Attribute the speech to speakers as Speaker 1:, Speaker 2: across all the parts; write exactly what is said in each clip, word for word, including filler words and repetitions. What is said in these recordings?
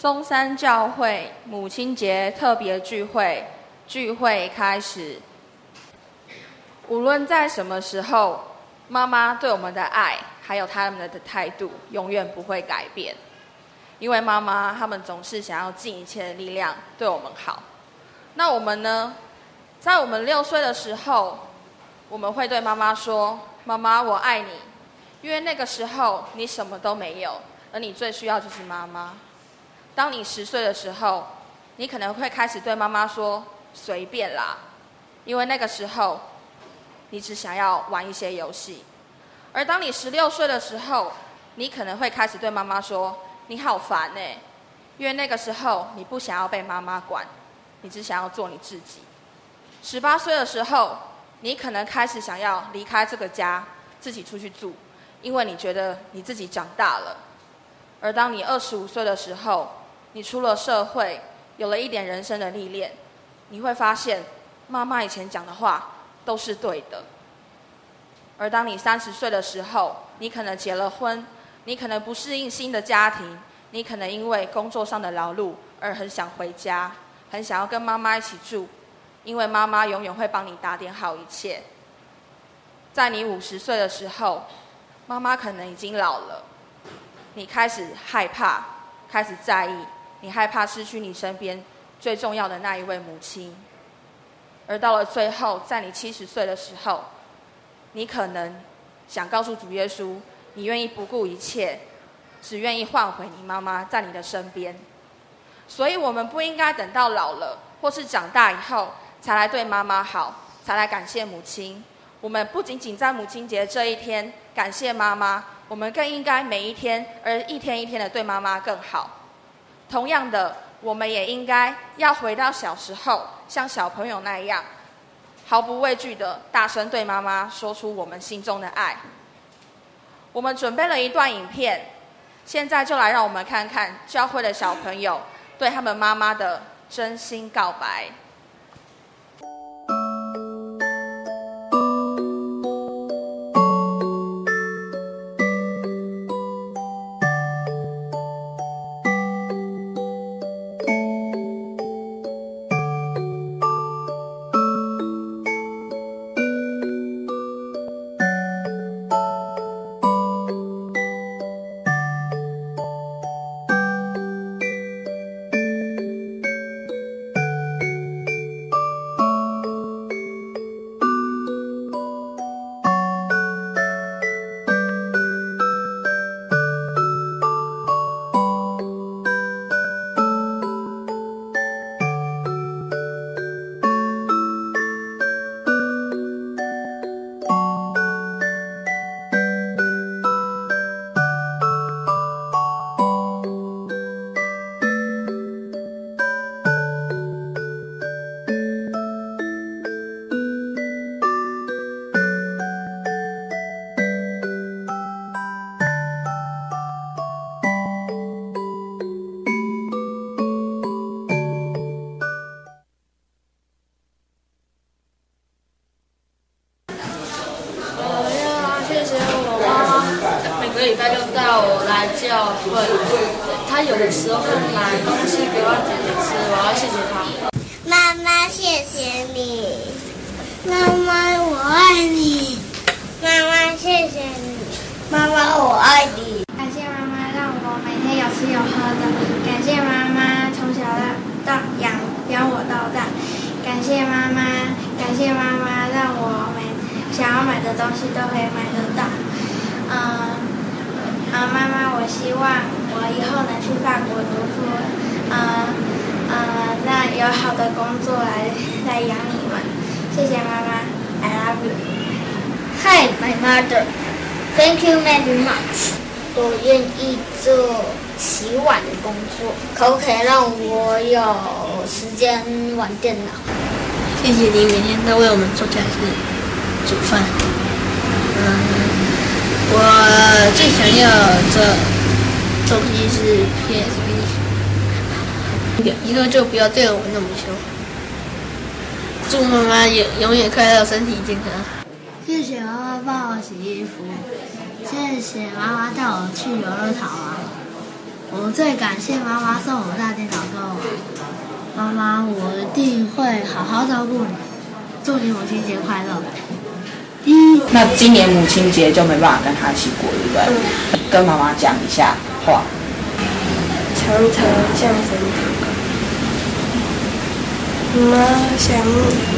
Speaker 1: 松山教会母亲节特别聚会，聚会开始。无论在什么时候，妈妈对我们的爱，还有他们的态度，永远不会改变。因为妈妈他们总是想要尽一切的力量对我们好。那我们呢？在我们六岁的时候，我们会对妈妈说：“妈妈，我爱你。”因为那个时候你什么都没有，而你最需要就是妈妈。当你十岁的时候，你可能会开始对妈妈说：“随便啦。”因为那个时候，你只想要玩一些游戏。而当你十六岁的时候，你可能会开始对妈妈说：“你好烦欸。”因为那个时候你不想要被妈妈管，你只想要做你自己。十八岁的时候，你可能开始想要离开这个家，自己出去住，因为你觉得你自己长大了。而当你二十五岁的时候，你出了社会，有了一点人生的历练，你会发现妈妈以前讲的话都是对的。而当你三十岁的时候，你可能结了婚，你可能不适应新的家庭，你可能因为工作上的劳碌而很想回家，很想要跟妈妈一起住，因为妈妈永远会帮你打点好一切。在你五十岁的时候，妈妈可能已经老了，你开始害怕，开始在意，你害怕失去你身边最重要的那一位母亲。而到了最后，在你七十岁的时候，你可能想告诉主耶稣，你愿意不顾一切，只愿意换回你妈妈在你的身边。所以我们不应该等到老了或是长大以后才来对妈妈好，才来感谢母亲。我们不仅仅在母亲节这一天感谢妈妈，我们更应该每一天而一天一天的对妈妈更好。同样的，我们也应该要回到小时候，像小朋友那样，毫不畏惧的大声对妈妈说出我们心中的爱。我们准备了一段影片，现在就来让我们看看教会的小朋友对他们妈妈的真心告白。
Speaker 2: 礼拜六带我来教会，他有的时候会买东西给我姐姐吃，我要谢谢他。
Speaker 3: 妈妈，谢谢你。妈妈，我爱你。妈妈，谢谢你。妈妈，我爱你。
Speaker 4: 感谢妈妈让我每天有吃有喝的，感谢妈妈从小到养养我到大，感谢妈妈，感谢妈妈让我每想要买的东西都可以买得到。嗯。啊，妈妈，我希望我以后能去法国读书，呃呃，那有好的工作来来养你们，谢谢妈妈 ，I love you.
Speaker 3: Hi, my mother. Thank you very much. 我愿意做洗碗的工作，可不可以让我有时间玩电脑？
Speaker 2: 谢谢你每天都为我们做家事、煮饭。嗯。我最想要的东西是 P S P， 以后就不要对我那么凶。祝妈妈永永远快乐，身体健康。
Speaker 5: 谢谢妈妈帮我洗衣服，谢谢妈妈带我去游乐场玩。我最感谢妈妈送我妈妈，我一定会好好照顾你。祝你母亲节快乐。
Speaker 1: 那今年母亲节就没办法跟他一起过，对不对？嗯、跟妈妈讲一下话。
Speaker 6: 常常向神祷告。妈想你。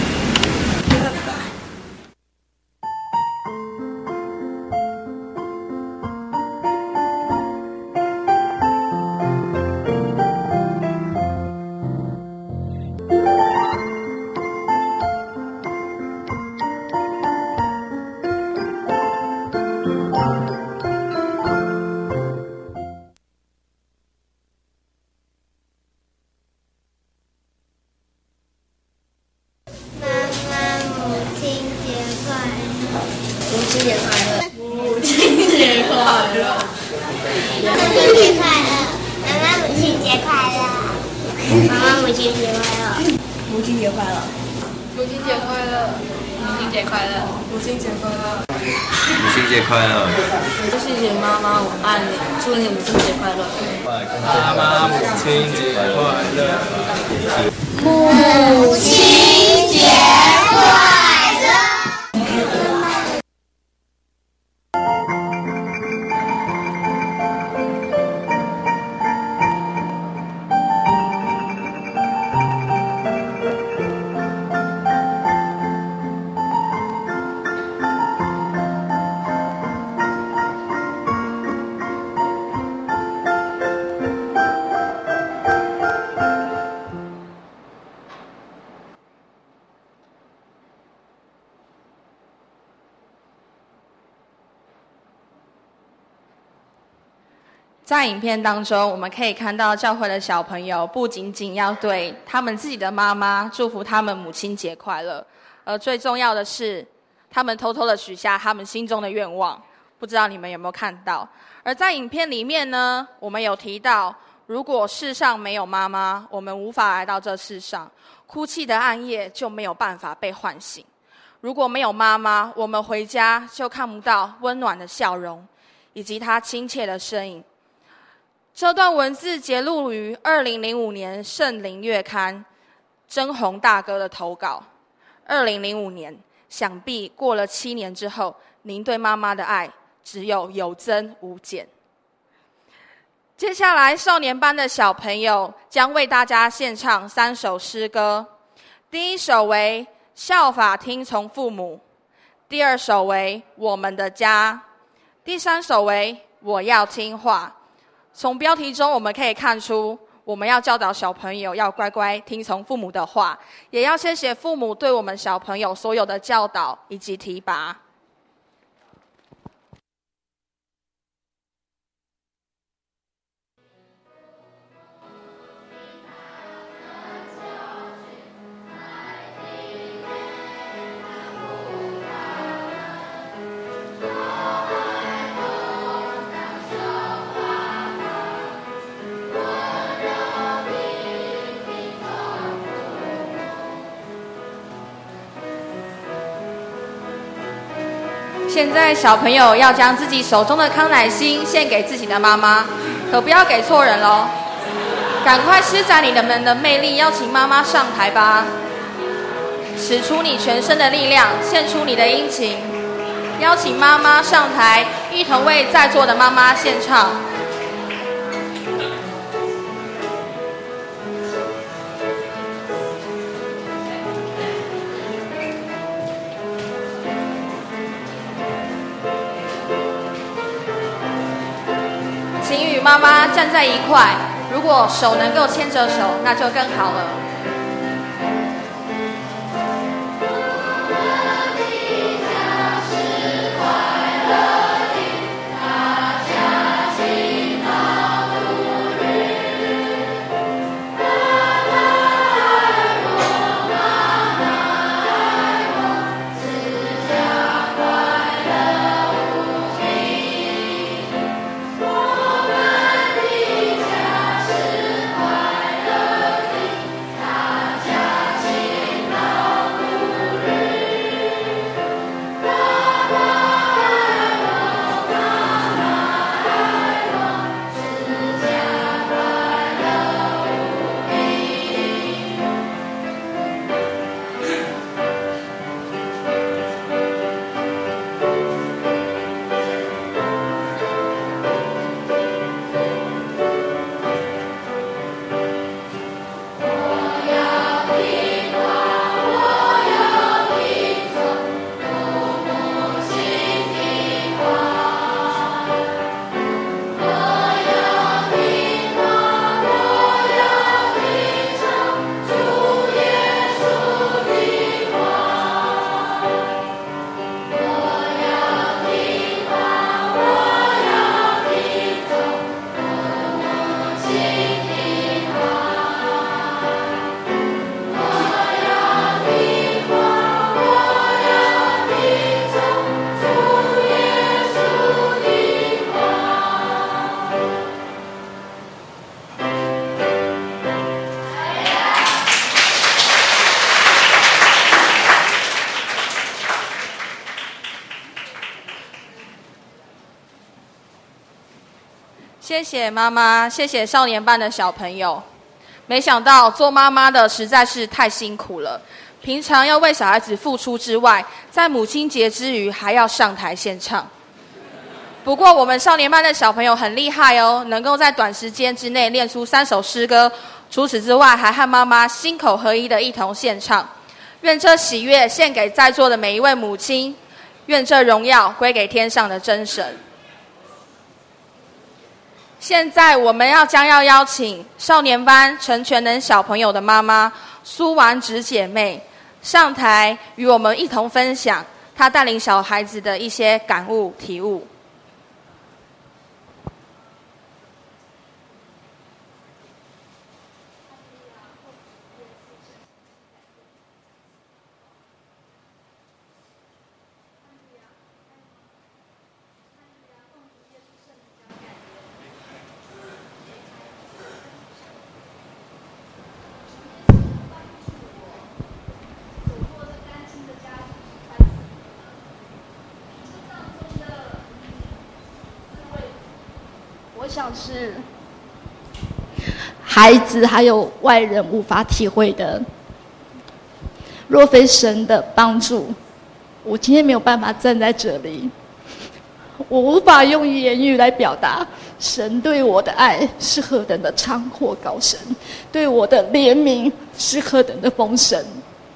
Speaker 1: 在影片当中，我们可以看到教会的小朋友不仅仅要对他们自己的妈妈祝福他们母亲节快乐，而最重要的是，他们偷偷的许下他们心中的愿望。不知道你们有没有看到？而在影片里面呢，我们有提到，如果世上没有妈妈，我们无法来到这世上，哭泣的暗夜就没有办法被唤醒。如果没有妈妈，我们回家就看不到温暖的笑容，以及她亲切的身影。这段文字节录于二零零五年圣灵月刊真红大哥的投稿。二零零五年，想必过了七年之后，您对妈妈的爱只有有增无减。接下来，少年班的小朋友将为大家献唱三首诗歌。第一首为《效法听从父母》，第二首为《我们的家》，第三首为《我要听话》。从标题中我们可以看出，我们要教导小朋友要乖乖听从父母的话，也要谢谢父母对我们小朋友所有的教导以及提拔。现在小朋友要将自己手中的康乃馨献给自己的妈妈，可不要给错人咯。赶快施展你们的魅力，邀请妈妈上台吧，使出你全身的力量，献出你的殷勤，邀请妈妈上台，一同为在座的妈妈献唱。请与妈妈站在一块，如果手能够牵着手，那就更好了。 谢妈妈，谢谢少年班的小朋友。没想到做妈妈的实在是太辛苦了，平常要为小孩子付出之外，在母亲节之余还要上台献唱。不过我们少年班的小朋友很厉害哦，能够在短时间之内练出三首诗歌，除此之外还和妈妈心口合一的一同献唱。愿这喜悦献给在座的每一位母亲，愿这荣耀归给天上的真神。现在我们要将要邀请少年班陈全能小朋友的妈妈苏婉芷姐妹上台，与我们一同分享她带领小孩子的一些感悟体悟。
Speaker 7: 我想是孩子还有外人无法体会的。若非神的帮助，我今天没有办法站在这里。我无法用言语来表达神对我的爱是何等的长阔高深，对我的怜悯是何等的丰盛。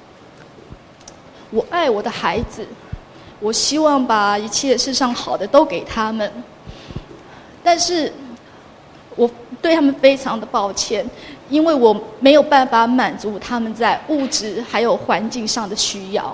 Speaker 7: 我爱我的孩子，我希望把一切世上好的都给他们，但是我对他们非常的抱歉，因为我没有办法满足他们在物质还有环境上的需要。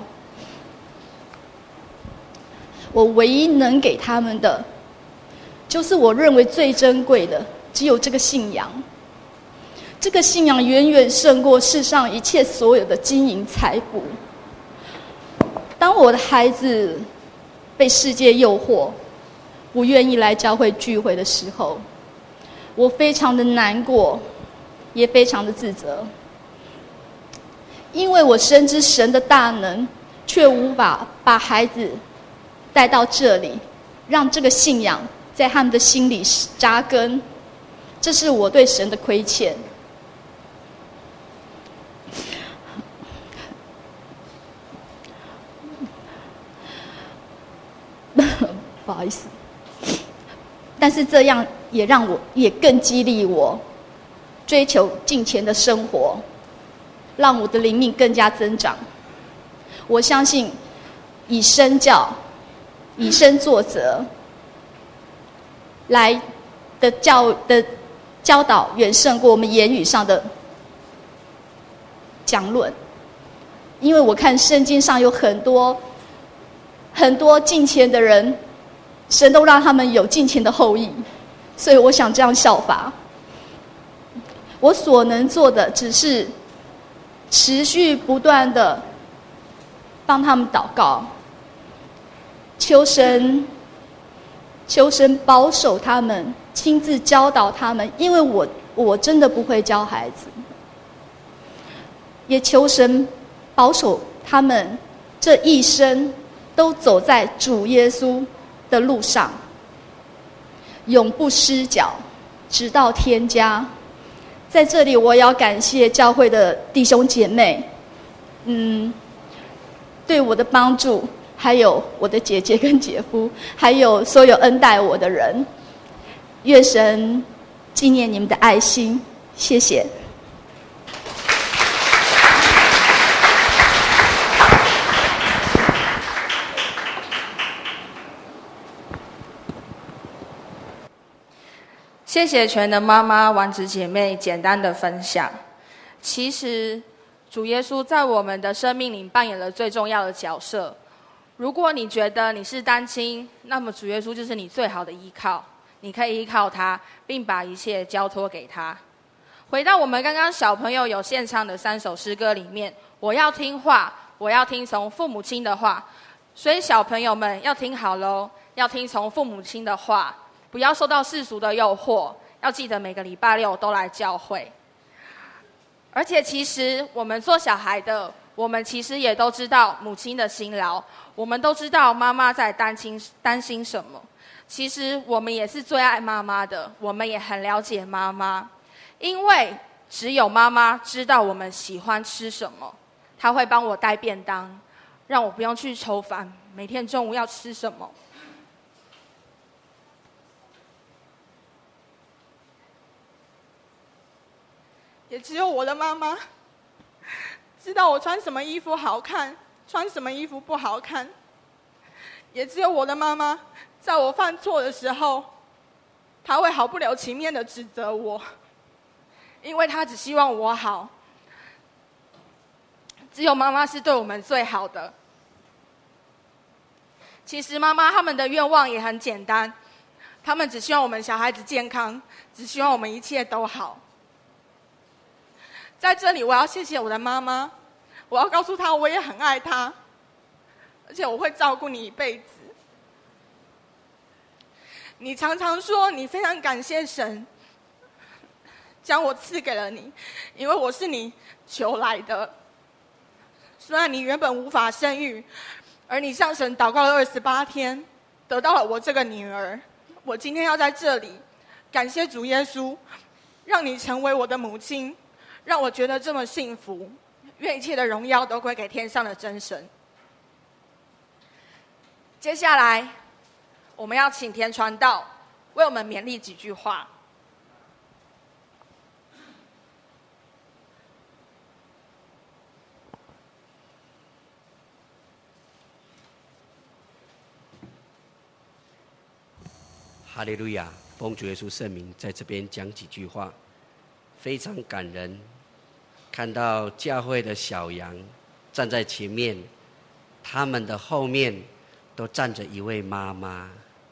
Speaker 7: 我唯一能给他们的，就是我认为最珍贵的，只有这个信仰。这个信仰远远胜过世上一切所有的金银财富。当我的孩子被世界诱惑，不愿意来教会聚会的时候，我非常的难过，也非常的自责，因为我深知神的大能，却无法把孩子带到这里，让这个信仰在他们的心里扎根，这是我对神的亏欠。不好意思，但是这样也让我也更激励我追求敬虔的生活，让我的灵命更加增长。我相信以身教、以身作则来的教的教导，远胜过我们言语上的讲论。因为我看圣经上有很多很多敬虔的人，神都让他们有敬虔的后裔，所以我想这样效法。我所能做的只是持续不断的帮他们祷告，求神求神保守他们，亲自教导他们，因为我我真的不会教孩子。也求神保守他们这一生都走在主耶稣的路上，永不失脚，直到天家。在这里我也要感谢教会的弟兄姐妹，嗯，对我的帮助，还有我的姐姐跟姐夫，还有所有恩待我的人。愿神纪念你们的爱心，谢谢。
Speaker 1: 谢谢全能妈妈婉芷姐妹简单的分享。其实主耶稣在我们的生命里扮演了最重要的角色。如果你觉得你是单亲，那么主耶稣就是你最好的依靠，你可以依靠他，并把一切交托给他。回到我们刚刚小朋友有献唱的三首诗歌里面，我要听话，我要听从父母亲的话。所以小朋友们要听好咯，要听从父母亲的话，不要受到世俗的诱惑，要记得每个礼拜六都来教会。而且其实我们做小孩的，我们其实也都知道母亲的辛劳，我们都知道妈妈在担心担心什么。 其实我们也是最爱妈妈的，我们也很了解妈妈，因为只有妈妈知道我们喜欢吃什么，她会帮我带便当，让我不用去愁烦每天中午要吃什么。
Speaker 8: 也只有我的妈妈知道我穿什么衣服好看，穿什么衣服不好看。也只有我的妈妈在我犯错的时候，她会毫不留情面的指责我，因为她只希望我好。只有妈妈是对我们最好的。其实妈妈他们的愿望也很简单，他们只希望我们小孩子健康，只希望我们一切都好。在这里我要谢谢我的妈妈，我要告诉她我也很爱她，而且我会照顾你一辈子。你常常说你非常感谢神将我赐给了你，因为我是你求来的。虽然你原本无法生育，而你向神祷告了二十八天，得到了我这个女儿。我今天要在这里感谢主耶稣，让你成为我的母亲，让我觉得这么幸福。愿一切的荣耀都归给天上的真神。接下来我们要请田传道为我们勉励几句话。
Speaker 9: 哈利路亚！奉主耶稣圣名，在这边讲几句话，非常感人。看到教会的小羊站在前面，他们的后面都站着一位妈妈。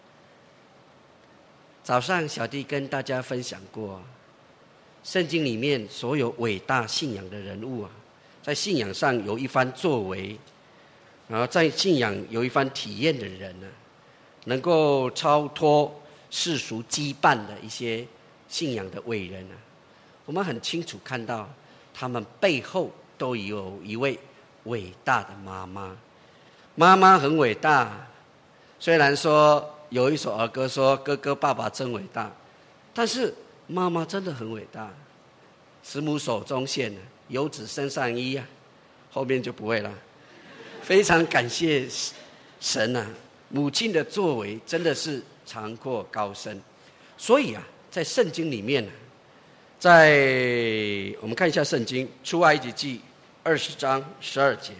Speaker 9: 早上小弟跟大家分享过，圣经里面所有伟大信仰的人物啊，在信仰上有一番作为，然后在信仰有一番体验的人呢、啊，能够超脱世俗羁绊的一些信仰的伟人啊，我们很清楚看到他们背后都有一位伟大的妈妈。妈妈很伟大，虽然说有一首儿歌说哥哥爸爸真伟大，但是妈妈真的很伟大。慈母手中线，游子身上衣啊，后面就不会了。非常感谢神啊，母亲的作为真的是长阔高深。所以啊，在圣经里面、啊、在我们看一下圣经出埃及记二十章十二节。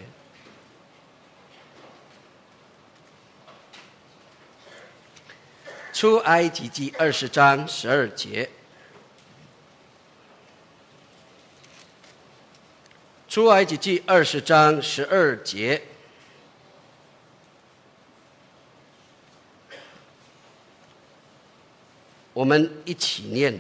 Speaker 9: 出埃及记二十章十二节。出埃及记二十章十二节。我们一起念。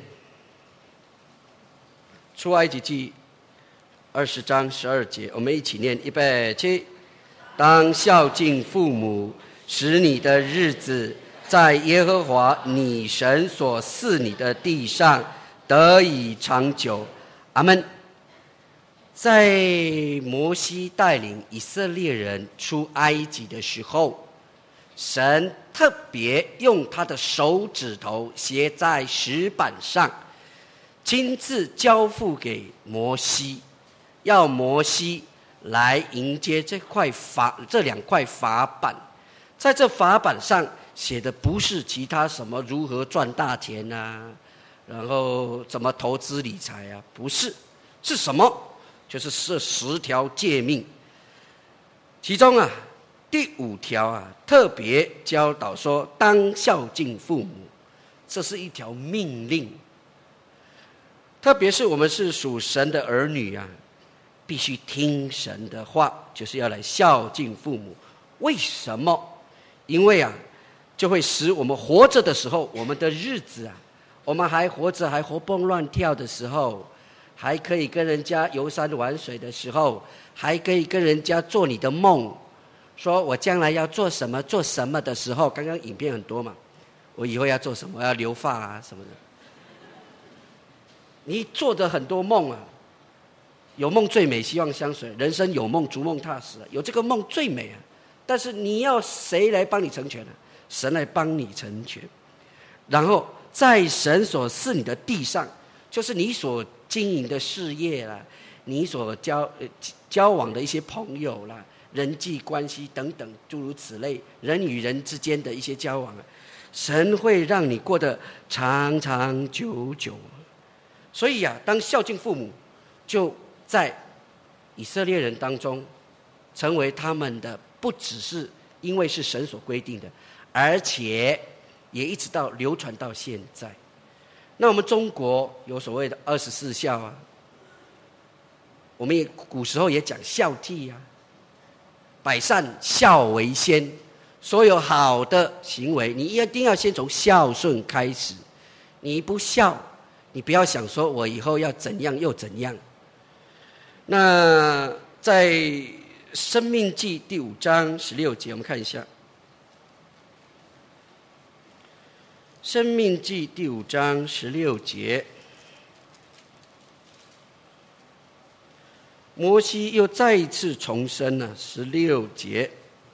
Speaker 9: 出埃及记二十章十二节，我们一起念，预备起。当孝敬父母，使你的日子在耶和华你神所赐你的地上得以长久。阿们。在摩西带领以色列人出埃及的时候，神特别用他的手指头写在石板上，亲自交付给摩西，要摩西来迎接这块法这两块法板。在这法板上写的不是其他什么如何赚大钱啊，然后怎么投资理财啊，不是，是什么？就是这十条诫命。其中啊第五条啊特别教导说当孝敬父母，这是一条命令。特别是我们是属神的儿女啊，必须听神的话，就是要来孝敬父母。为什么？因为啊就会使我们活着的时候，我们的日子啊，我们还活着还活蹦乱跳的时候，还可以跟人家游山玩水的时候，还可以跟人家做你的梦，说我将来要做什么做什么的时候，刚刚影片很多嘛，我以后要做什么，我要留发啊什么的。你做的很多梦啊，有梦最美，希望相随，人生有梦，逐梦踏实，有这个梦最美啊。但是你要谁来帮你成全呢、啊？ 神来帮你成全。然后在神所赐你的地上，就是你所经营的事业啦，你所交、呃、交往的一些朋友啦，人际关系等等诸如此类，人与人之间的一些交往，神会让你过得长长久久。所以啊，当孝敬父母，就在以色列人当中成为他们的，不只是因为是神所规定的，而且也一直到流传到现在。那我们中国有所谓的二十四孝啊，我们也古时候也讲孝悌啊，百善孝为先，所有好的行为你一定要先从孝顺开始。你不孝，你不要想说我以后要怎样又怎样。那在申命记第五章十六节，我们看一下。申命记第五章十六节，摩西又再一次重申了十六节，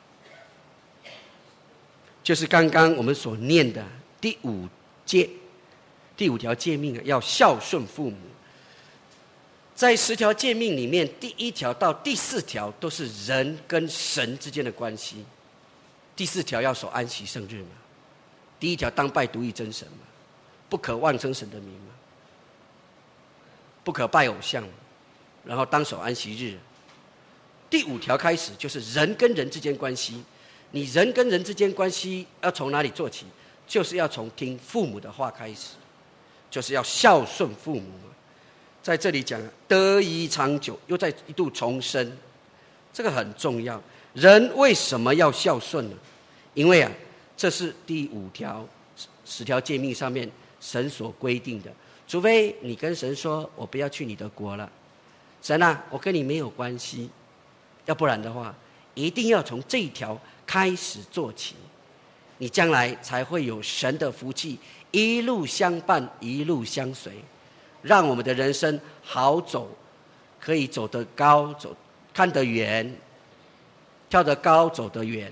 Speaker 9: 就是刚刚我们所念的第五诫，第五条诫命要孝顺父母。在十条诫命里面，第一条到第四条都是人跟神之间的关系。第四条要守安息圣日嘛，第一条当拜独一真神嘛，不可妄称神的名嘛，不可拜偶像嘛，然后当守安息日。第五条开始就是人跟人之间关系，你人跟人之间关系要从哪里做起？就是要从听父母的话开始，就是要孝顺父母嘛。在这里讲得以长久，又再一度重申，这个很重要。人为什么要孝顺呢？因为啊，这是第五条十条诫命上面神所规定的。除非你跟神说我不要去你的国了，神啊，我跟你没有关系，要不然的话一定要从这一条开始做起，你将来才会有神的福气一路相伴，一路相随，让我们的人生好走，可以走得高，走看得远，跳得高，走得远。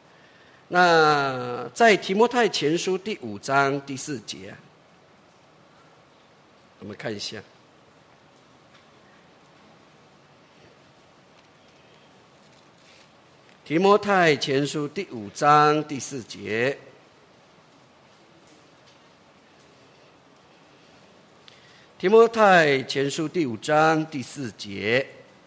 Speaker 9: 那在提摩太前书第五章第四节，我们看一下。提摩太前书第五章第四节，提摩太前书第五章第四节，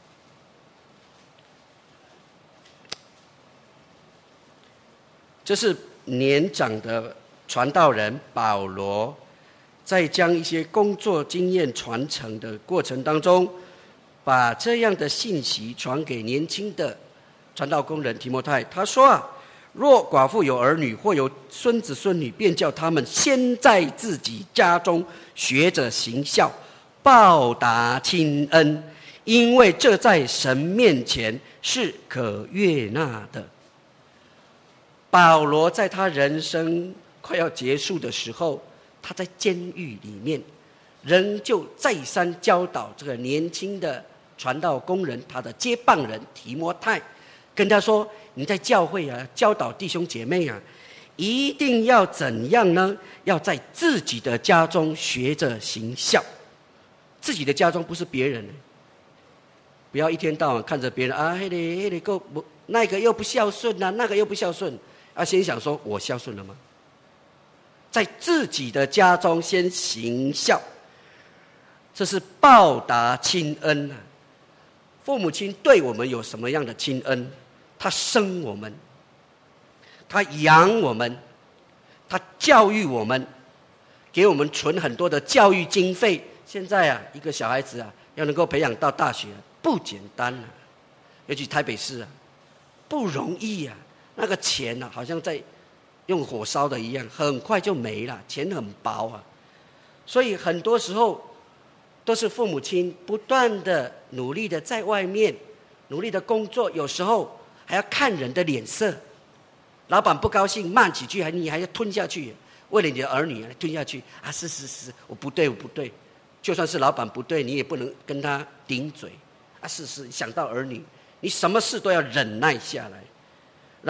Speaker 9: 这是年长的传道人保罗在将一些工作经验传承的过程当中，把这样的信息传给年轻的传道工人提摩太。他说啊，若寡妇有儿女或有孙子孙女，便叫他们先在自己家中学着行孝，报答亲恩，因为这在神面前是可悦纳的。保罗在他人生快要结束的时候，他在监狱里面仍旧再三教导这个年轻的传道工人，他的接棒人提摩太，跟他说，你在教会啊教导弟兄姐妹啊，一定要怎样呢？要在自己的家中学着行孝。自己的家中不是别人，不要一天到晚看着别人啊，那个那个够不，那个又不孝顺啊，那个又不孝顺啊，先想说我孝顺了吗？在自己的家中先行孝，这是报答亲恩啊。父母亲对我们有什么样的亲恩？他生我们，他养我们，他教育我们，给我们存很多的教育经费。现在啊，一个小孩子啊，要能够培养到大学不简单啊，尤其台北市啊，不容易啊。那个钱啊，好像在用火烧的一样，很快就没了，钱很薄啊。所以很多时候都是父母亲不断的努力的在外面努力的工作，有时候还要看人的脸色，老板不高兴骂几句，还你还要吞下去，为了你的儿女吞下去啊！是是是，我不对，我不对。就算是老板不对，你也不能跟他顶嘴啊！是是，想到儿女，你什么事都要忍耐下来。然后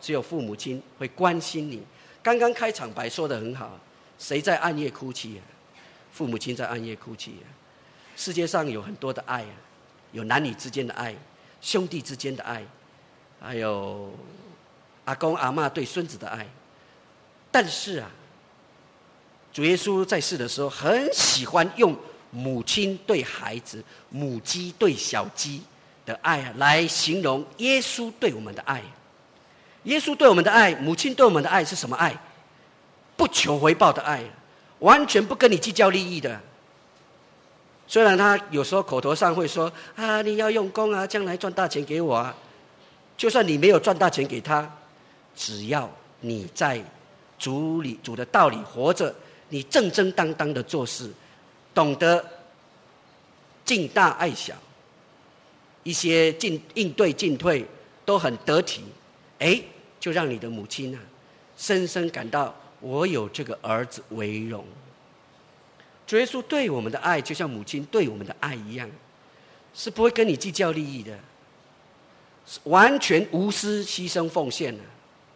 Speaker 9: 只有父母亲会关心你。刚刚开场白说得很好，谁在暗夜哭泣啊？父母亲在暗夜哭泣啊。世界上有很多的爱啊，有男女之间的爱，兄弟之间的爱，还有阿公阿嬷对孙子的爱。但是啊，主耶稣在世的时候很喜欢用母亲对孩子、母鸡对小鸡的爱啊，来形容耶稣对我们的爱。耶稣对我们的爱，母亲对我们的爱是什么爱？不求回报的爱，完全不跟你计较利益的。虽然他有时候口头上会说啊，你要用功啊，将来赚大钱给我啊。就算你没有赚大钱给他，只要你在主里主的道理活着，你正正当当的做事，懂得敬大爱小，一些进应对进退都很得体，哎，就让你的母亲啊，深深感到我有这个儿子为荣。主耶稣对我们的爱，就像母亲对我们的爱一样，是不会跟你计较利益的，是完全无私牺牲奉献的。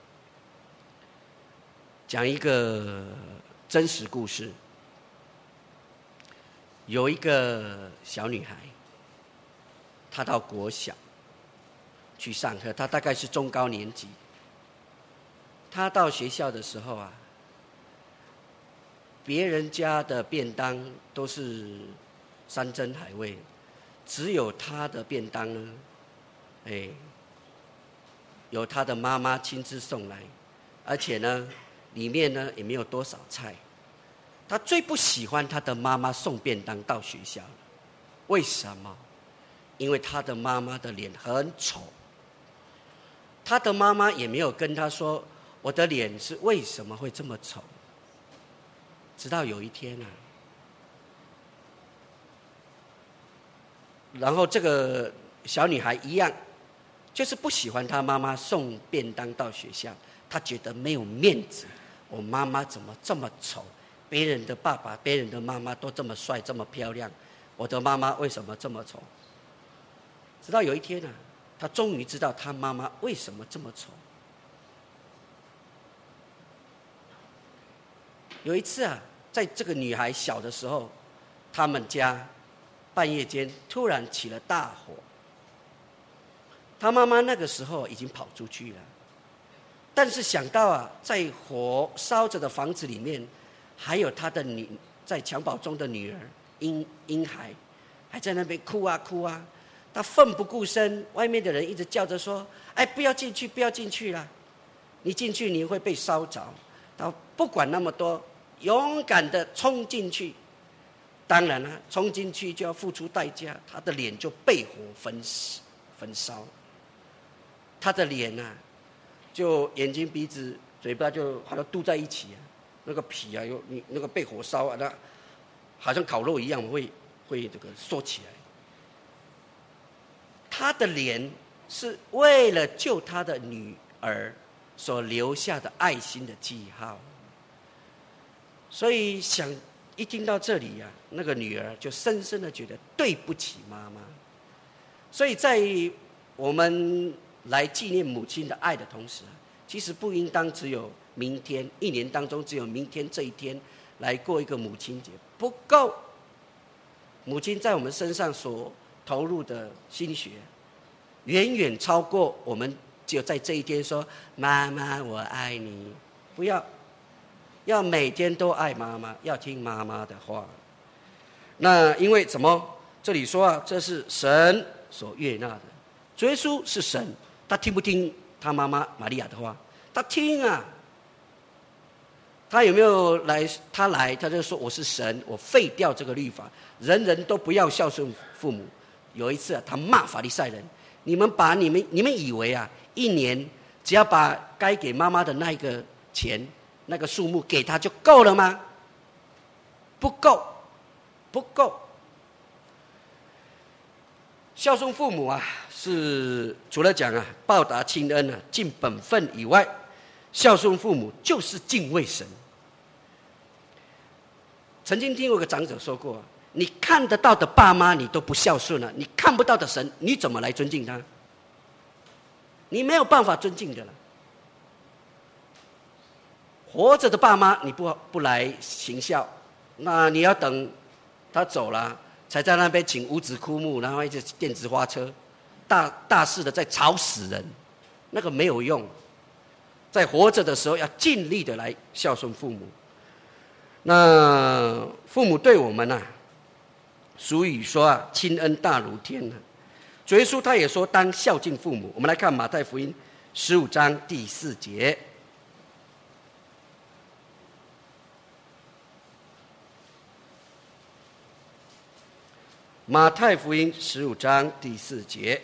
Speaker 9: 讲一个真实故事，有一个小女孩，她到国小去上课，她大概是中高年级。她到学校的时候啊，别人家的便当都是山珍海味，只有她的便当呢，哎，由她的妈妈亲自送来，而且呢，里面呢也没有多少菜。她最不喜欢她的妈妈送便当到学校了，为什么？因为她的妈妈的脸很丑。她的妈妈也没有跟她说我的脸是为什么会这么丑。直到有一天啊，然后这个小女孩一样，就是不喜欢她妈妈送便当到学校，她觉得没有面子。我妈妈怎么这么丑？别人的爸爸、别人的妈妈都这么帅、这么漂亮，我的妈妈为什么这么丑？直到有一天啊，她终于知道她妈妈为什么这么丑。有一次啊，在这个女孩小的时候，他们家半夜间突然起了大火。她妈妈那个时候已经跑出去了，但是想到啊，在火烧着的房子里面，还有她的女在襁褓中的女儿婴婴孩，还在那边哭啊哭啊。她奋不顾身，外面的人一直叫着说：“哎，不要进去，不要进去啦！你进去你会被烧着。”她不管那么多，勇敢的冲进去。当然了、啊，冲进去就要付出代价，她的脸就被火焚焚烧。她的脸啊，就眼睛、鼻子、嘴巴就好像嘟在一起啊，那个皮啊，又你那个被火烧啊，那好像烤肉一样，会会这个缩起来。他的脸是为了救他的女儿所留下的爱心的记号，所以想一听到这里啊，那个女儿就深深的觉得对不起妈妈。所以在我们来纪念母亲的爱的同时，其实不应当只有明天，一年当中只有明天这一天来过一个母亲节，不够。母亲在我们身上所投入的心血，远远超过我们只有在这一天说妈妈我爱你。不要，要每天都爱妈妈，要听妈妈的话。那因为怎么这里说啊，这是神所悦纳的。主耶稣是神，他听不听他妈妈玛利亚的话？他听啊。他有没有来？他来，他就说我是神，我废掉这个律法，人人都不要孝顺父母。有一次啊，他骂法利赛人：你们把你们你们以为啊，一年只要把该给妈妈的那个钱、那个数目给他就够了吗？不够，不够。孝顺父母啊，是除了讲啊报答亲恩啊、尽本分以外，孝顺父母就是敬畏神。曾经听过一个长者说过，你看得到的爸妈你都不孝顺了，你看不到的神你怎么来尊敬他？你没有办法尊敬的了。 活着的爸妈你不不来行孝，那你要等他走了，才在那边请五子枯木，然后一直电子花车，大大肆的在吵死人，那个没有用。在活着的时候要尽力的来孝顺父母。那父母对我们啊，俗语说啊，亲恩大如天啊。主耶稣他也说当孝敬父母。我们来看马太福音十五章第四节。马太福音十五章第四节。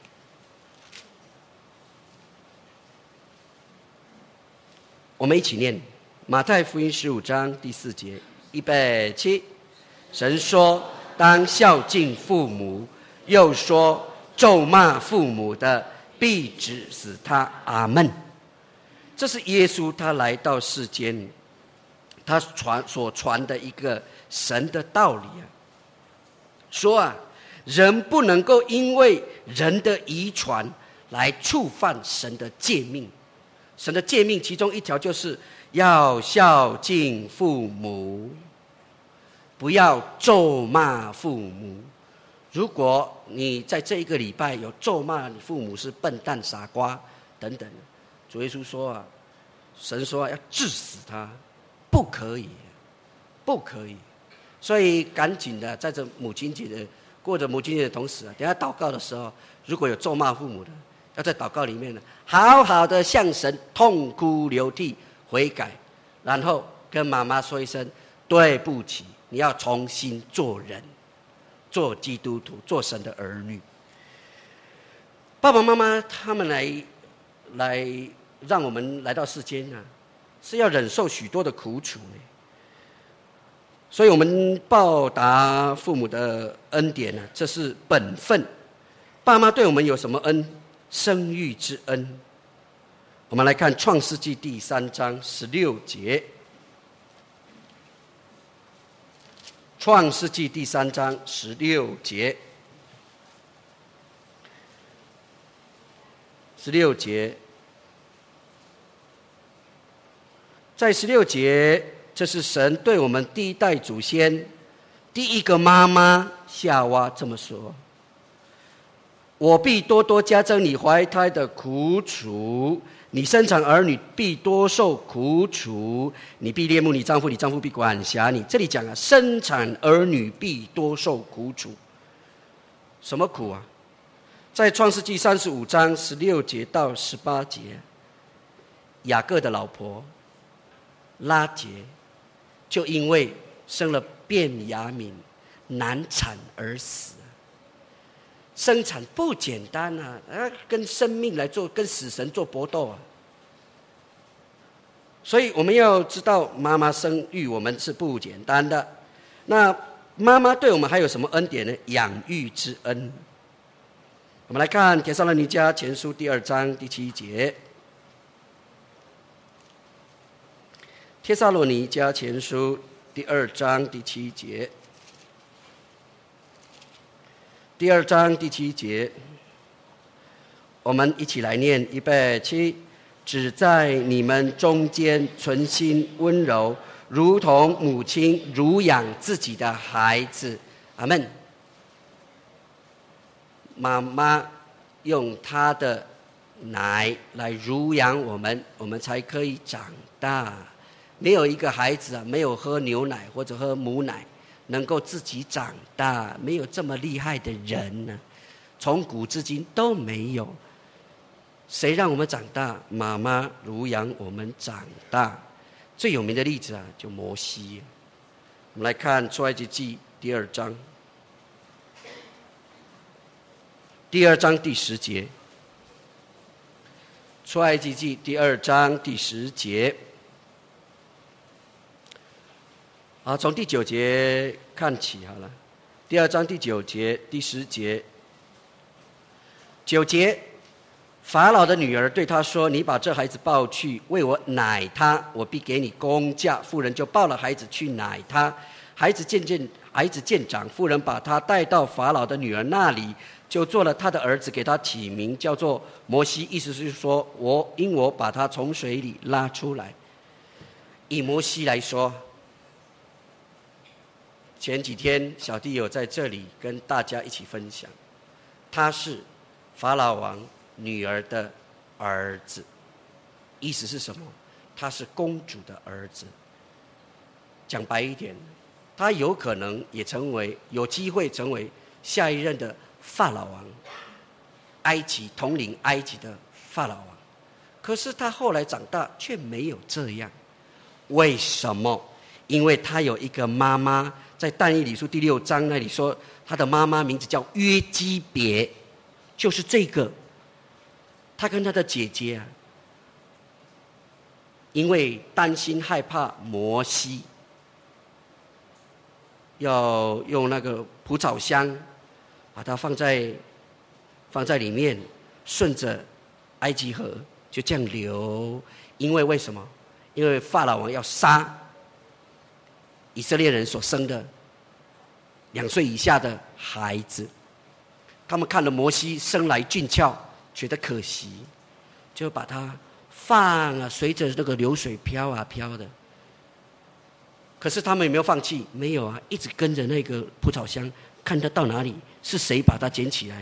Speaker 9: 我们一起念马太福音十五章第四节，预备起。神说当孝敬父母，又说咒骂父母的必治死他。阿们。这是耶稣他来到世间，他传所传的一个神的道理啊。说啊，人不能够因为人的遗传来触犯神的诫命。神的诫命其中一条就是要孝敬父母，不要咒骂父母。如果你在这一个礼拜有咒骂你父母是笨蛋、傻瓜等等，主耶稣说啊，神说啊，要治死他，不可以，不可以。所以赶紧的，在这母亲节的过着母亲节的同时啊，等一下祷告的时候，如果有咒骂父母的，要在祷告里面呢，好好的向神痛哭流涕悔改，然后跟妈妈说一声对不起，你要重新做人，做基督徒，做神的儿女。爸爸妈妈他们来来让我们来到世间啊，是要忍受许多的苦楚呢。所以我们报答父母的恩典呢、啊，这是本分。爸妈对我们有什么恩？生育之恩。我们来看创世纪第三章十六节。创世纪第三章十六节。十六节，在十六节，这是神对我们第一代祖先第一个妈妈夏娃这么说：我必多多加增你怀胎的苦楚，你生产儿女必多受苦楚，你必恋慕你丈夫，你丈夫必管辖你。这里讲啊，生产儿女必多受苦楚。什么苦啊？在创世纪三十五章十六节到十八节，雅各的老婆拉结就因为生了便雅悯难产而死。生产不简单啊，啊，跟生命来做，跟死神做搏斗啊。所以我们要知道，妈妈生育我们是不简单的。那妈妈对我们还有什么恩典呢？养育之恩。我们来看《帖撒罗尼迦前书》第二章第七节。《帖撒罗尼迦前书》第二章第七节。第二章第七节，我们一起来念，预备起。只在你们中间存心温柔，如同母亲乳养自己的孩子。阿们。妈妈用她的奶来乳养我们，我们才可以长大。没有一个孩子啊，没有喝牛奶或者喝母奶能够自己长大，没有这么厉害的人呢，从古至今都没有。谁让我们长大？妈妈乳养我们长大。最有名的例子啊，就摩西。我们来看出埃及记第二章，第二章第十节。出埃及记第二章第十节。好，从第九节看起好了。第二章第九节、第十节。九节，法老的女儿对他说：“你把这孩子抱去，为我奶他，我必给你工价。”妇人就抱了孩子去奶他。孩子渐渐，孩子渐长，妇人把他带到法老的女儿那里，就做了他的儿子，给他起名叫做摩西，意思是说，我因我把他从水里拉出来。 以摩西来说，前几天小弟有在这里跟大家一起分享，他是法老王女儿的儿子，意思是什么？他是公主的儿子。讲白一点，他有可能也成为有机会成为下一任的法老王，埃及统领埃及的法老王。可是他后来长大却没有这样，为什么？因为他有一个妈妈，在但以理书第六章那里说，他的妈妈名字叫约基别，就是这个。他跟他的姐姐啊，因为担心害怕摩西，要用那个蒲草箱把它放在放在里面，顺着埃及河就这样流。因为为什么？因为法老王要杀以色列人所生的两岁以下的孩子。他们看了摩西生来俊俏，觉得可惜，就把它放啊，随着那个流水飘啊飘的。可是他们有没有放弃？没有啊，一直跟着那个蒲草箱，看他到哪里，是谁把它捡起来。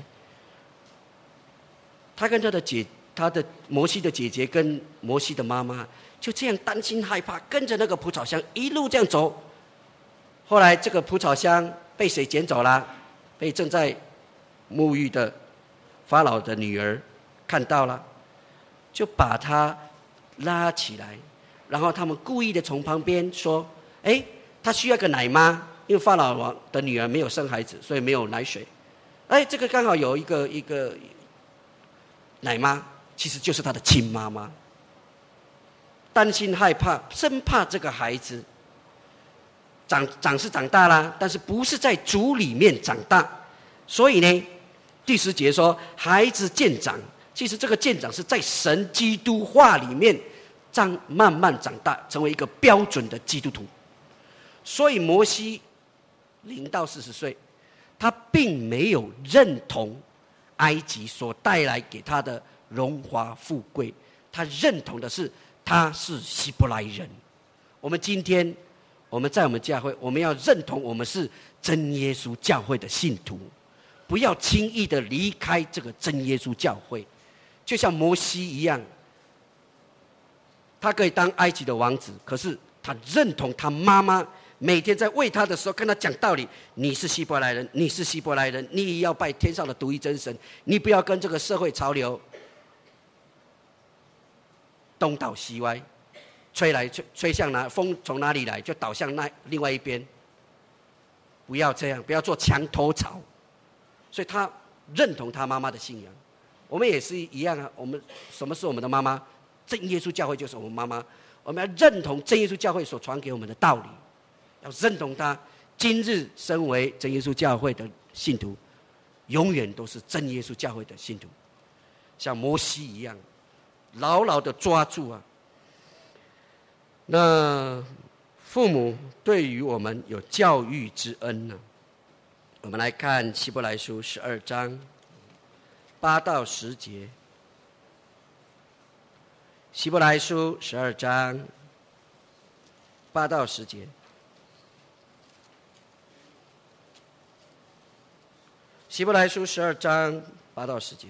Speaker 9: 他跟他的姐，他的摩西的姐姐跟摩西的妈妈就这样担心害怕，跟着那个蒲草箱一路这样走。后来这个蒲草箱被谁捡走了？被正在沐浴的法老的女儿看到了，就把他拉起来，然后他们故意的从旁边说：“哎，他需要个奶妈，因为法老王的女儿没有生孩子，所以没有奶水。哎，这个刚好有一个一个奶妈，其实就是他的亲妈妈。担心害怕，生怕这个孩子长长是长大啦，但是不是在主里面长大，所以呢。”第十节说，孩子渐长，其实这个渐长是在神基督化里面长慢慢长大，成为一个标准的基督徒。所以摩西零到四十岁，他并没有认同埃及所带来给他的荣华富贵，他认同的是他是希伯来人。我们今天我们在我们教会，我们要认同我们是真耶稣教会的信徒，不要轻易的离开这个真耶稣教会。就像摩西一样，他可以当埃及的王子，可是他认同他妈妈每天在喂他的时候跟他讲道理：你是希伯来人，你是希伯来人，你要拜天上的独一真神，你不要跟这个社会潮流东倒西歪，吹来 吹, 吹向哪，风从哪里来就倒向那另外一边，不要这样，不要做墙头草。所以他认同他妈妈的信仰。我们也是一样啊，我们什么是我们的妈妈？真耶稣教会就是我们妈妈。我们要认同真耶稣教会所传给我们的道理，要认同他。今日身为真耶稣教会的信徒，永远都是真耶稣教会的信徒，像摩西一样，牢牢的抓住啊。那父母对于我们有教育之恩呢、啊？我们来看希伯来书十二章八到十节。希伯来书十二章八到十节。希伯来书十二章八到十节。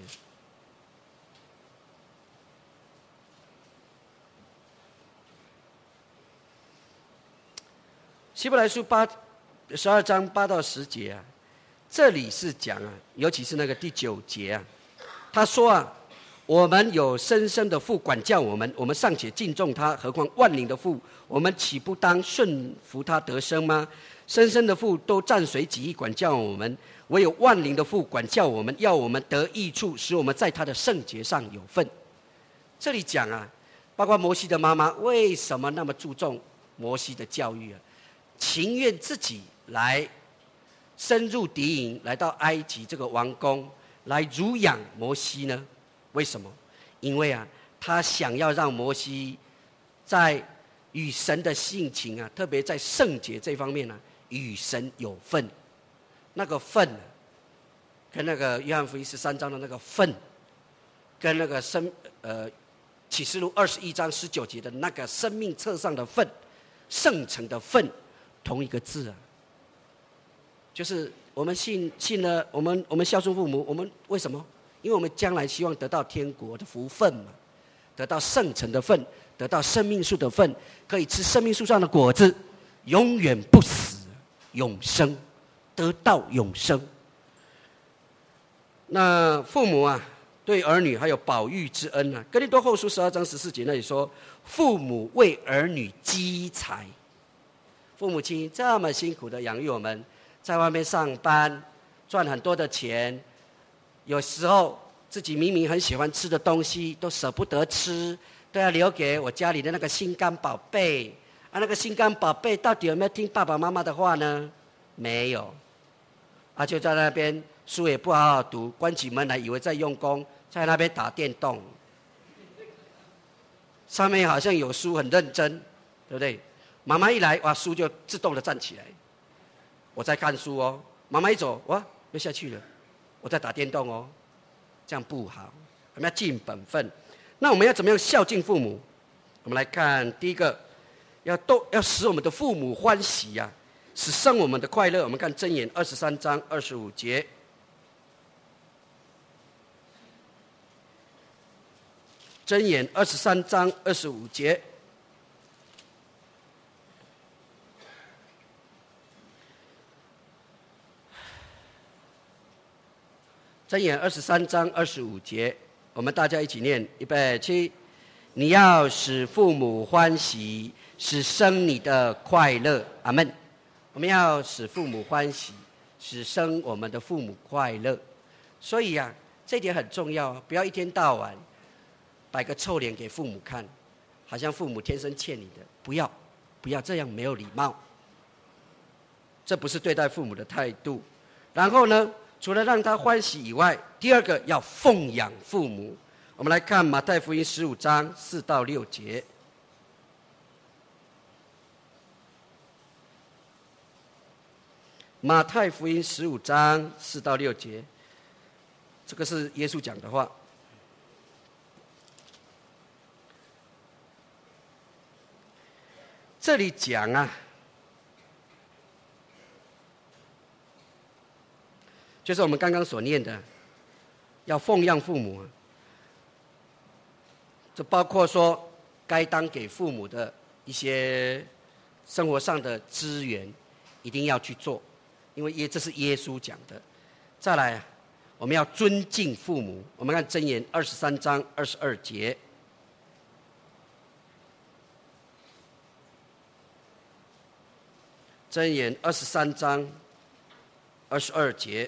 Speaker 9: 希伯来书八十二章八到十节啊。这里是讲啊，尤其是那个第九节啊，他说啊，我们有生生的父管教我们，我们尚且敬重他，何况万灵的父，我们岂不当顺服他得生吗？生生的父都暂随己意管教我们，唯有万灵的父管教我们，要我们得益处，使我们在他的圣洁上有份。这里讲啊，包括摩西的妈妈为什么那么注重摩西的教育啊，情愿自己来深入敌营，来到埃及这个王宫来乳养摩西呢？为什么？因为啊，他想要让摩西在与神的性情啊，特别在圣洁这方面呢、啊，与神有份。那个份、啊，跟那个约翰福音十三章的那个份，跟那个生呃启示录二十一章十九节的那个生命册上的份圣城的份，同一个字啊。就是我们信信了，我们我们孝顺父母，我们为什么？因为我们将来希望得到天国的福分嘛，得到圣城的份，得到生命树的份，可以吃生命树上的果子，永远不死，永生，得到永生。那父母啊，对儿女还有保育之恩啊。哥林多后书十二章十四节那里说，父母为儿女积财，父母亲这么辛苦的养育我们，在外面上班赚很多的钱，有时候自己明明很喜欢吃的东西都舍不得吃，都要留给我家里的那个心肝宝贝啊。那个心肝宝贝到底有没有听爸爸妈妈的话呢？没有啊，就在那边书也不好好读，关起门来以为在用功，在那边打电动，上面好像有书，很认真，对不对？妈妈一来，哇，书就自动的站起来，我在看书哦。妈妈一走，哇，又下去了，我在打电动哦，这样不好，我们要尽本分。那我们要怎么样孝敬父母？我们来看第一个，要都要使我们的父母欢喜呀、啊，使生我们的快乐。我们看箴言二十三章二十五节。箴言二十三章二十五节，箴言二十三章二十五节，我们大家一起念，预备起。你要使父母欢喜，使生你的快乐。阿们。我们要使父母欢喜，使生我们的父母快乐。所以啊，这点很重要，不要一天到晚摆个臭脸给父母看，好像父母天生欠你的。不要，不要这样，没有礼貌。这不是对待父母的态度。然后呢，除了让他欢喜以外，第二个要奉养父母。我们来看马太福音十五章四到六节。马太福音十五章四到六节，这个是耶稣讲的话。这里讲啊，就是我们刚刚所念的，要奉养父母啊。这包括说，该当给父母的一些生活上的资源，一定要去做，因为耶这是耶稣讲的。再来，我们要尊敬父母。我们看箴言二十三章二十二节。箴言二十三章二十二节，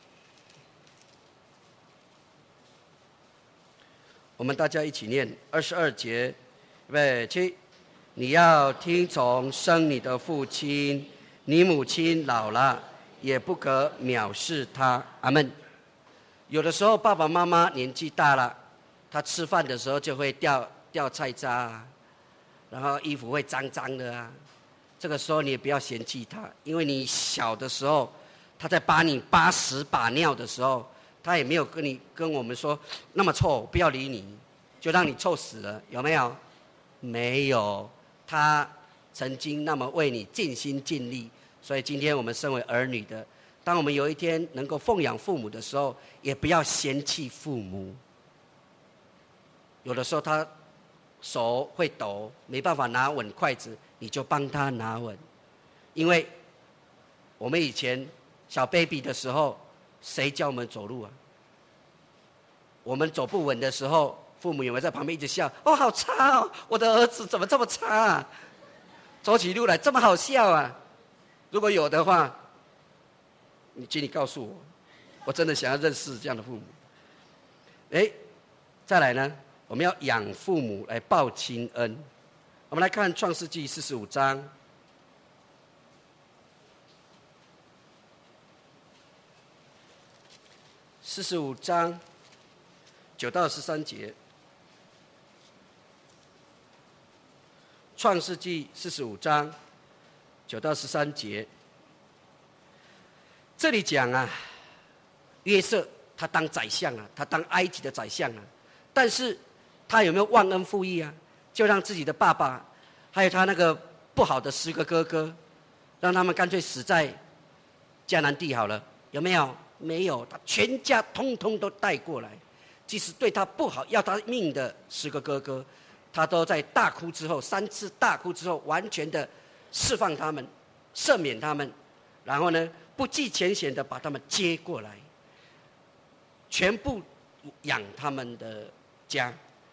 Speaker 9: 我们大家一起念二十二节，预备起。你要听从生你的父亲，你母亲老了也不可藐视他。阿们。有的时候爸爸妈妈年纪大了，他吃饭的时候就会掉掉菜渣啊，然后衣服会脏脏的啊。这个时候你也不要嫌弃他，因为你小的时候，他在把你把屎把尿的时候，他也没有跟你跟我们说那么臭，不要理你，就让你臭死了，有没有？没有，他曾经那么为你尽心尽力。所以今天我们身为儿女的，当我们有一天能够奉养父母的时候，也不要嫌弃父母。有的时候他手会抖，没办法拿稳筷子，你就帮他拿稳。因为我们以前小 baby 的时候，谁教我们走路啊？我们走不稳的时候，父母有没有在旁边一直笑？哦，好差哦，我的儿子怎么这么差啊？走起路来这么好笑啊？如果有的话，你请你告诉我，我真的想要认识这样的父母。哎，再来呢？我们要养父母来报亲恩。我们来看创世纪四十五章，四十五章九到十三节。创世纪四十五章九到十三节，这里讲啊，约瑟他当宰相啊，他当埃及的宰相啊，但是他有没有忘恩负义啊？就让自己的爸爸，还有他那个不好的十个哥哥，让他们干脆死在迦南地好了，有没有？没有，他全家通通都带过来，即使对他不好要他命的十个哥哥，他都在大哭之后，三次大哭之后，完全的释放他们，赦免他们，然后呢，不计前嫌的把他们接过来，全部养他们的家。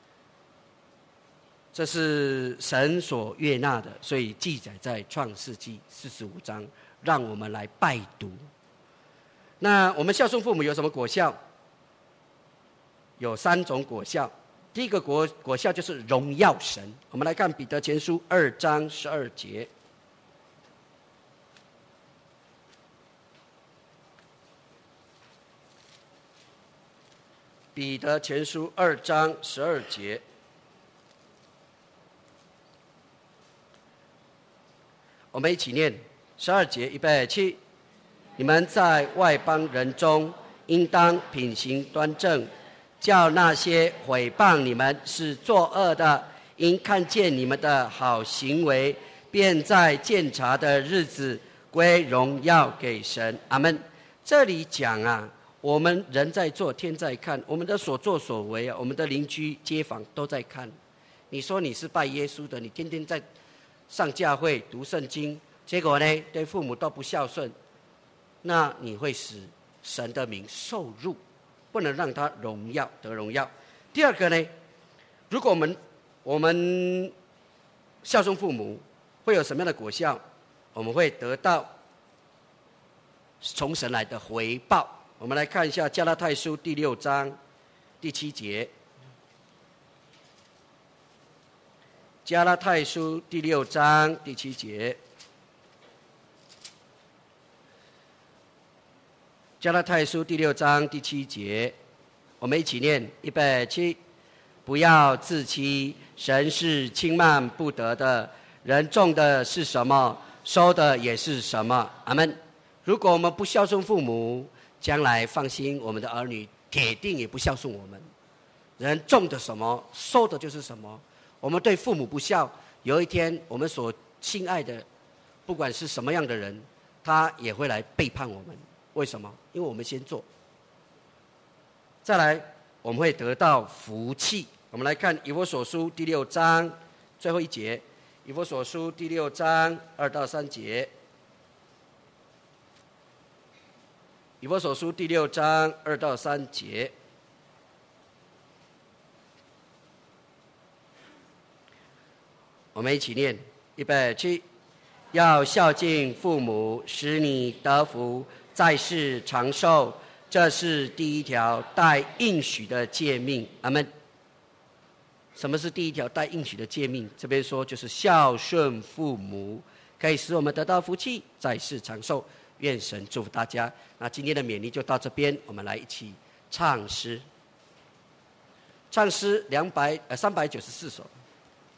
Speaker 9: 这是神所悦纳的，所以记载在创世纪四十五章，让我们来拜读。那我们孝顺父母有什么果效？有三种果效。第一个果果效就是荣耀神。我们来看彼得前书二章十二节。彼得前书二章十二节。我们一起念十二节，预备起。你们在外邦人中，应当品行端正，叫那些毁谤你们是作恶的，因看见你们的好行为，便在鉴察的日子归荣耀给神。阿们。这里讲啊，我们人在做，天在看，我们的所作所为啊，我们的邻居街坊都在看。你说你是拜耶稣的，你天天在上教会读圣经，结果呢，对父母都不孝顺，那你会使神的名受辱，不能让他荣耀得荣耀。第二个呢，如果我们我们孝顺父母，会有什么样的果效？我们会得到从神来的回报。我们来看一下加拉太书第六章第七节。加拉太书第六章第七节。加拉太书第六章第七节，我们一起念，预备起。不要自欺，神是轻慢不得的，人种的是什么，收的也是什么。阿们。如果我们不孝顺父母，将来放心，我们的儿女铁定也不孝顺我们。人种的什么，收的就是什么。我们对父母不孝，有一天我们所亲爱的，不管是什么样的人，他也会来背叛我们。为什么？因为我们先做。再来，我们会得到福气。我们来看以弗所书第六章最后一节，以弗所书第六章二到三节。以弗所书第六章二到三节。我们一起念，预备起。要孝敬父母，使你得福，在世长寿，这是第一条带应许的诫命。阿们。什么是第一条带应许的诫命？这边说就是孝顺父母，可以使我们得到福气，在世长寿。愿神祝福大家。那今天的勉励就到这边，我们来一起唱诗。唱诗两百呃三百九十四首。